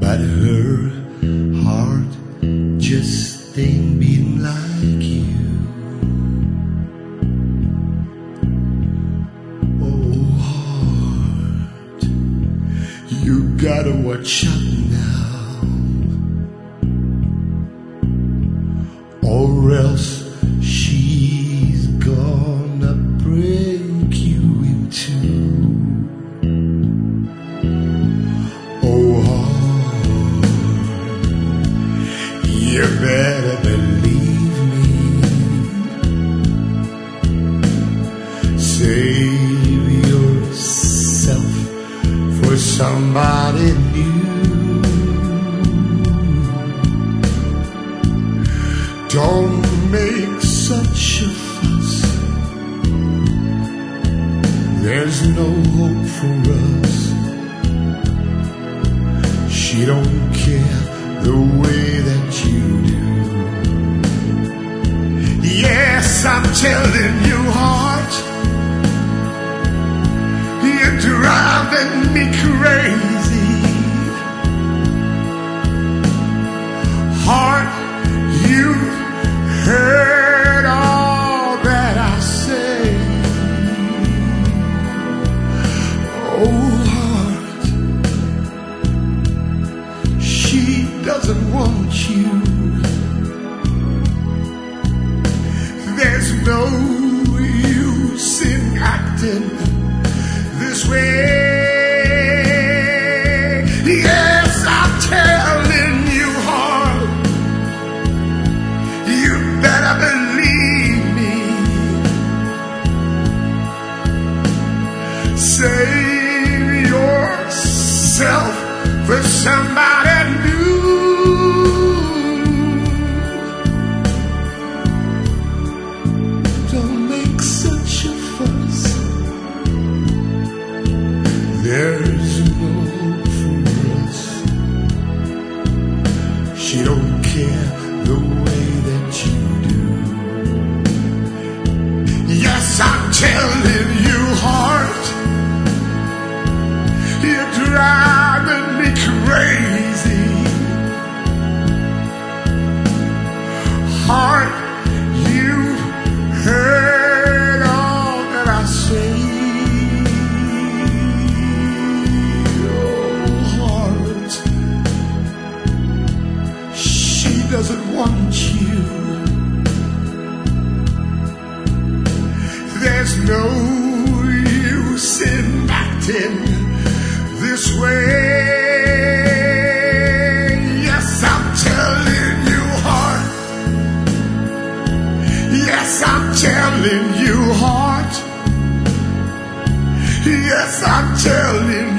but her heart just ain't beating like you. Oh, heart, you gotta watch out now, or else she's gonna break you in two. Oh, heart, you better believe me. Save yourself for somebody new. Don't make such a fuss. There's no hope for us. She don't care the way that you do. Yes, I'm telling you, heart, you're driving me crazy. Heart, you heard all that I say. Oh, heart, she doesn't want you. There's no use in acting this way. Yes, I'm telling you, heart, you better believe me. Save yourself for somebody new. Don't make such a fuss. There's no hope for us. She don't care the way that you do. Yes, I'm telling you, heart, you're driving me crazy. Heart, you heard all that I say. Oh, heart, she doesn't want you. There's no use in acting this way. Yes, I'm telling you, heart. Yes, I'm telling you, heart. Yes, I'm telling